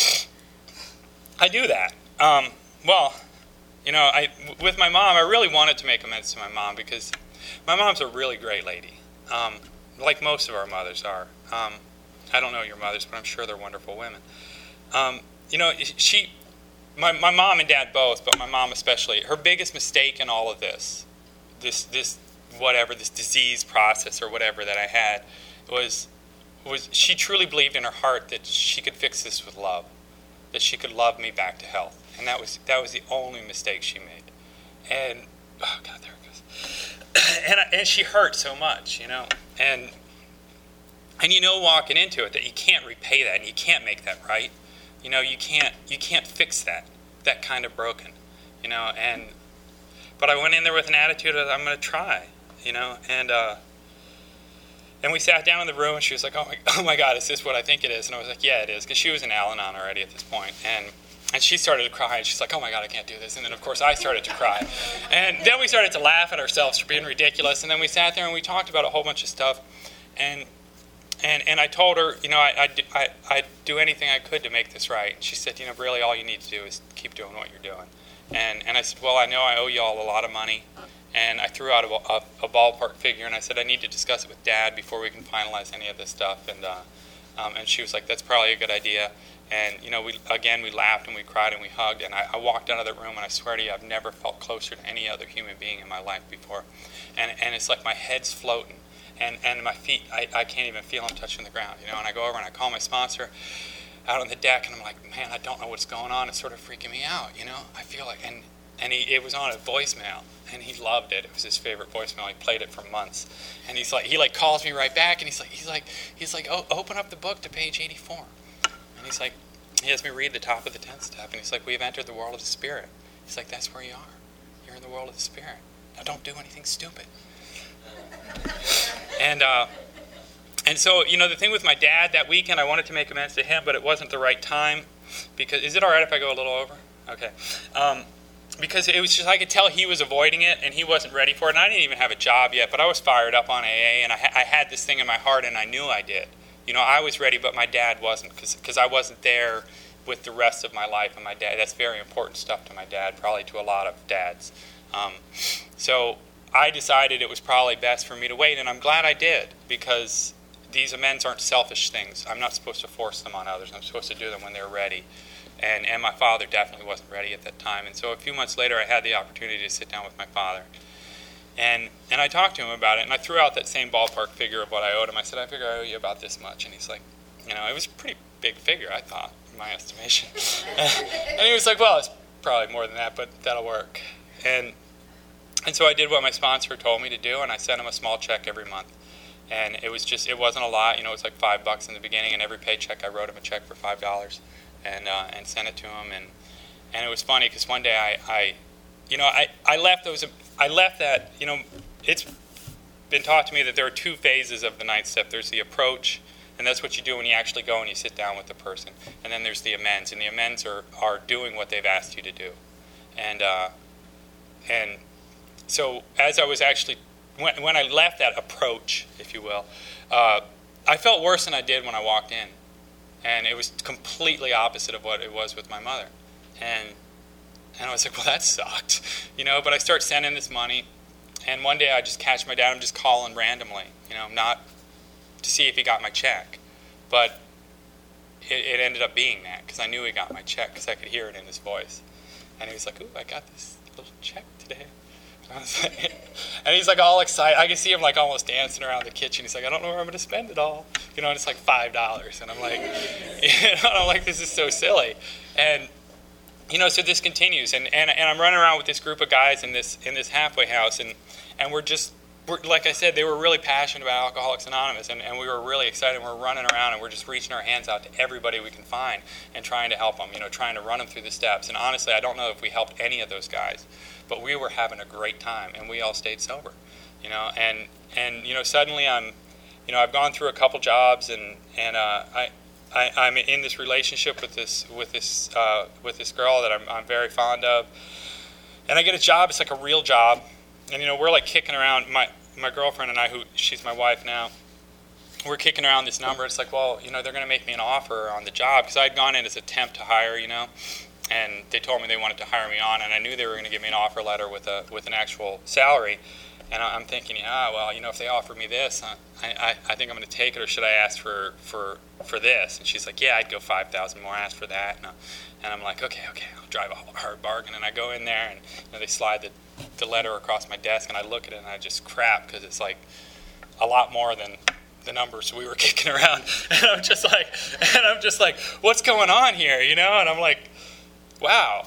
I do that. Um, well, you know, I with my mom, I really wanted to make amends to my mom because my mom's a really great lady, um, like most of our mothers are. Um, I don't know your mothers, but I'm sure they're wonderful women. Um, you know, she, my, my mom and dad both, but my mom especially, her biggest mistake in all of this, this, this, whatever, this disease process or whatever that I had, was, was she truly believed in her heart that she could fix this with love, that she could love me back to health, and that was that was the only mistake she made. And oh God, there it goes. and I, and she hurt so much, you know, and. And you know walking into it that you can't repay that and you can't make that right. You know, you can't you can't fix that, that kind of broken, you know, and but I went in there with an attitude of I'm gonna try, you know, and uh, and we sat down in the room and she was like, oh my, oh my God, is this what I think it is? And I was like, yeah, it is, because she was in Al-Anon already at this point, and and she started to cry, and she's like, oh my God, I can't do this. And then of course I started to cry, and then we started to laugh at ourselves for being ridiculous, and then we sat there and we talked about a whole bunch of stuff, and. And and I told her, you know, I, I'd, I, I'd do anything I could to make this right. And she said, you know, really all you need to do is keep doing what you're doing. And and I said, well, I know I owe you all a lot of money. And I threw out a, a, a ballpark figure, and I said, I need to discuss it with Dad before we can finalize any of this stuff. And uh, um, and she was like, that's probably a good idea. And, you know, we again, we laughed and we cried and we hugged. And I, I walked out of the room, and I swear to you, I've never felt closer to any other human being in my life before. And and it's like my head's floating. And and my feet, I, I can't even feel them touching the ground, you know. And I go over and I call my sponsor out on the deck, and I'm like, man, I don't know what's going on. It's sort of freaking me out, you know. I feel like, and and he, it was on a voicemail, and he loved it. It was his favorite voicemail. He played it for months, and he's like, he like calls me right back, and he's like, he's like, he's like, oh, open up the book to page eighty-four, and he's like, he has me read the top of the tenth step, and he's like, we have entered the world of the spirit. He's like, that's where you are. You're in the world of the spirit. Now don't do anything stupid. And uh, and so, you know, the thing with my dad that weekend, I wanted to make amends to him, but it wasn't the right time. Because is it all right if I go a little over? Okay. Um, because it was just, I could tell he was avoiding it, and he wasn't ready for it. And I didn't even have a job yet, but I was fired up on A A, and I, I had this thing in my heart, and I knew I did. You know, I was ready, but my dad wasn't, because I wasn't there with the rest of my life. And my dad, that's very important stuff to my dad, probably to a lot of dads. Um, so... I decided it was probably best for me to wait, and I'm glad I did, because these amends aren't selfish things. I'm not supposed to force them on others. I'm supposed to do them when they're ready. And and my father definitely wasn't ready at that time. And so a few months later, I had the opportunity to sit down with my father. And and I talked to him about it, and I threw out that same ballpark figure of what I owed him. I said, I figure I owe you about this much. And he's like, you know, it was a pretty big figure, I thought, in my estimation. And he was like, well, it's probably more than that, but that'll work. And And so I did what my sponsor told me to do, and I sent him a small check every month. And it was just, it wasn't a lot, you know, it was like five bucks in the beginning, and every paycheck I wrote him a check for five dollars and uh, and sent it to him. And and it was funny, because one day I, I you know, I, I left those, I left that, you know, it's been taught to me that there are two phases of the ninth step. There's the approach, and that's what you do when you actually go and you sit down with the person. And then there's the amends, and the amends are, are doing what they've asked you to do. And, uh, and, So as I was actually, when, when I left that approach, if you will, uh, I felt worse than I did when I walked in. And it was completely opposite of what it was with my mother. And and I was like, well, that sucked, you know. But I start sending this money, and one day I just catch my dad. I'm just calling randomly, you know, not to see if he got my check, but it, it ended up being that because I knew he got my check because I could hear it in his voice. And he was like, ooh, I got this little check today. And, I was like, and he's like all excited. I can see him like almost dancing around the kitchen. He's like, I don't know where I'm going to spend it all. You know, and it's like five dollars. And I'm like, you know, I'm like, this is so silly. And, you know, so this continues. And, and, and I'm running around with this group of guys in this in this halfway house. And, and we're just, we're, like I said, they were really passionate about Alcoholics Anonymous. And, and we were really excited. We're running around and we're just reaching our hands out to everybody we can find and trying to help them, you know, trying to run them through the steps. And honestly, I don't know if we helped any of those guys. But we were having a great time, and we all stayed sober, you know. And and you know, suddenly I'm, you know, I've gone through a couple jobs, and and uh, I, I I'm in this relationship with this with this uh, with this girl that I'm I'm very fond of, and I get a job. It's like a real job, and you know, we're like kicking around my my girlfriend and I, who she's my wife now. We're kicking around this number. It's like, well, you know, they're going to make me an offer on the job because I'd gone in as a temp to hire, you know. And they told me they wanted to hire me on, and I knew they were going to give me an offer letter with a with an actual salary. And I'm thinking, yeah, well, you know, if they offer me this, uh, I, I I think I'm going to take it, or should I ask for for, for this? And she's like, yeah, I'd go five thousand more, ask for that. And, uh, and I'm like, okay, okay, I'll drive a hard bargain. And I go in there, and you know, they slide the the letter across my desk, and I look at it, and I just crap because it's like a lot more than the numbers we were kicking around. And I'm just like, and I'm just like, what's going on here, you know? And I'm like, wow.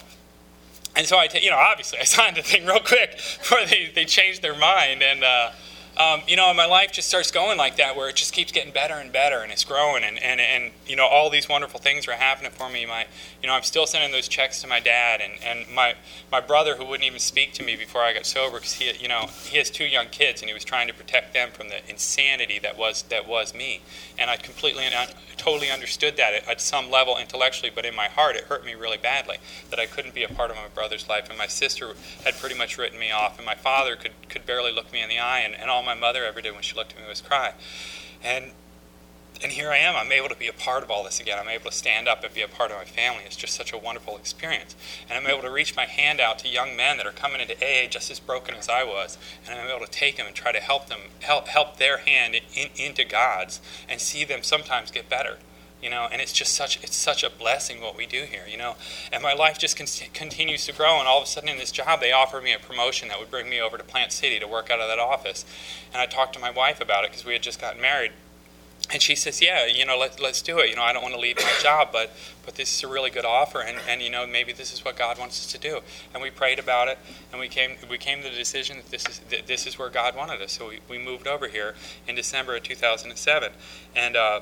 And so I, t- you know, obviously I signed the thing real quick before they, they changed their mind. And, uh, um, you know, and my life just starts going like that, where it just keeps getting better and better, and it's growing. And, and, and you know, all these wonderful things are happening for me. My, you know, I'm still sending those checks to my dad, and, and my, my brother, who wouldn't even speak to me before I got sober, because he, you know, he has two young kids, and he was trying to protect them from the insanity that was that was me. And I completely and un- totally understood that at, at some level intellectually, but in my heart it hurt me really badly that I couldn't be a part of my brother's life. And my sister had pretty much written me off, and my father could, could barely look me in the eye, and, and all my mother ever did when she looked at me was cry. And and here I am. I'm able to be a part of all this again. I'm able to stand up and be a part of my family. It's just such a wonderful experience. And I'm able to reach my hand out to young men that are coming into A A just as broken as I was. And I'm able to take them and try to help them, help help their hand in, into God's, and see them sometimes get better. You know, and it's just such it's such a blessing what we do here, you know. And my life just con- continues to grow, and all of a sudden in this job they offer me a promotion that would bring me over to Plant City to work out of that office. And I talked to my wife about it because we had just gotten married. And she says, yeah, you know, let, let's do it. You know, I don't want to leave my job, but but this is a really good offer, and, and you know, maybe this is what God wants us to do. And we prayed about it, and we came we came to the decision that this is that this is where God wanted us. So we, we moved over here in December of two thousand seven. And, uh,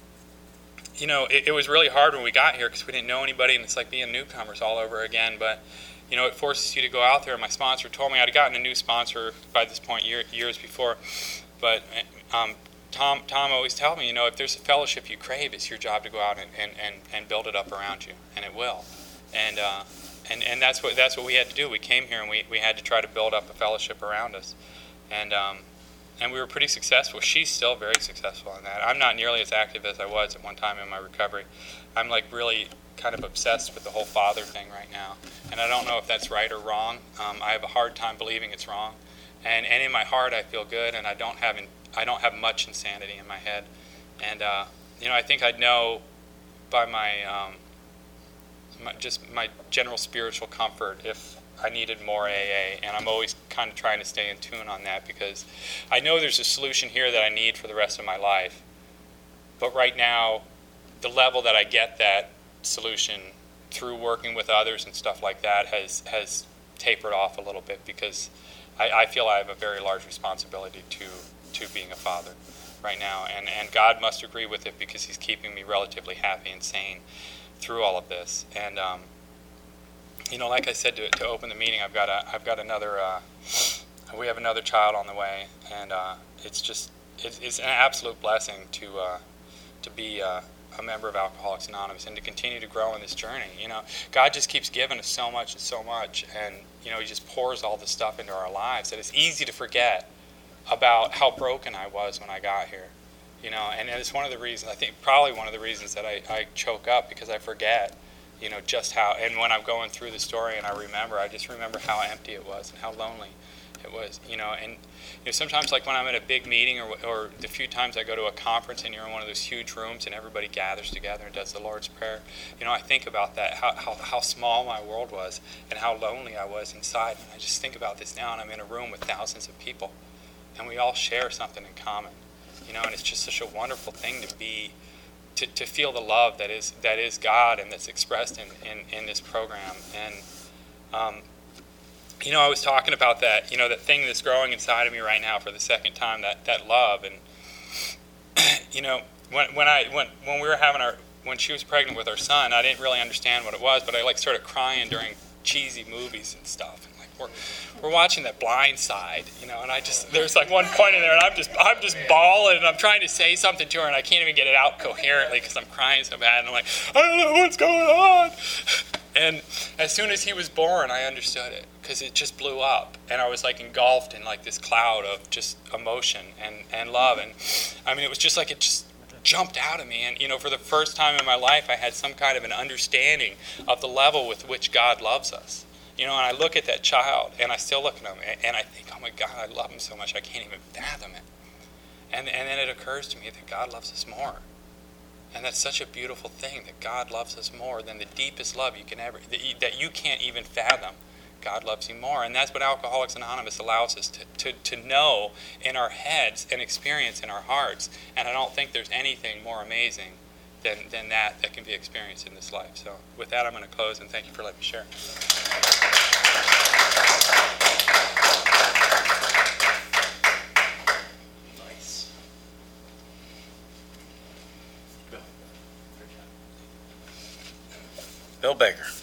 you know, it, it was really hard when we got here because we didn't know anybody, and it's like being newcomers all over again. But, you know, it forces you to go out there. My sponsor told me, I'd gotten a new sponsor by this point year, years before, but um, Tom Tom always told me, you know, if there's a fellowship you crave, it's your job to go out and, and, and, and build it up around you, and it will. And uh, and and that's what that's what we had to do. We came here and we, we had to try to build up a fellowship around us, and um, and we were pretty successful. She's still very successful in that. I'm not nearly as active as I was at one time in my recovery. I'm like really kind of obsessed with the whole father thing right now, and I don't know if that's right or wrong. Um, I have a hard time believing it's wrong, and and in my heart I feel good, and I don't have in, I don't have much insanity in my head. And, uh, you know, I think I'd know by my, um, my, just my general spiritual comfort if I needed more A A. And I'm always kind of trying to stay in tune on that because I know there's a solution here that I need for the rest of my life. But right now, the level that I get that solution through working with others and stuff like that has, has tapered off a little bit because I, I feel I have a very large responsibility to to being a father right now, and, and God must agree with it because he's keeping me relatively happy and sane through all of this. And um, you know, like I said to, to open the meeting, I've got a I've got another uh, we have another child on the way, and uh, it's just it's, it's an absolute blessing to uh, to be uh, a member of Alcoholics Anonymous and to continue to grow in this journey. You know, God just keeps giving us so much and so much, and you know, he just pours all this stuff into our lives that it's easy to forget about how broken I was when I got here, you know, and it's one of the reasons, I think probably one of the reasons that I, I choke up because I forget, you know, just how, and when I'm going through the story and I remember, I just remember how empty it was and how lonely it was, you know. And you know, sometimes like when I'm at a big meeting, or, or the few times I go to a conference and you're in one of those huge rooms and everybody gathers together and does the Lord's Prayer, you know, I think about that, how, how, how small my world was and how lonely I was inside. And I just think about this now, and I'm in a room with thousands of people, and we all share something in common, you know, and it's just such a wonderful thing to be, to, to feel the love that is that is God and that's expressed in, in, in this program. And um, you know, I was talking about that, you know, that thing that's growing inside of me right now for the second time, that, that love. And, you know, when when I when when we were having our, when she was pregnant with our son, I didn't really understand what it was, but I like started crying during cheesy movies and stuff. And like we're we're watching that Blind Side, you know, and I just, there's like one point in there, and I'm just I'm just bawling, and I'm trying to say something to her, and I can't even get it out coherently because I'm crying so bad, and I'm like, I don't know what's going on. And as soon as he was born, I understood it, because it just blew up, and I was like engulfed in like this cloud of just emotion and, and love. And I mean, it was just like it just jumped out of me. And you know, for the first time in my life, I had some kind of an understanding of the level with which God loves us. You know, and I look at that child, and I still look at him, and I think, oh my God, I love him so much I can't even fathom it. And and then it occurs to me that God loves us more. And that's such a beautiful thing, that God loves us more than the deepest love you can ever, that you, that you can't even fathom. God loves you more. And that's what Alcoholics Anonymous allows us to, to, to know in our heads and experience in our hearts. And I don't think there's anything more amazing than, than that that can be experienced in this life. So with that, I'm going to close, and thank you for letting me share. Bill Baker.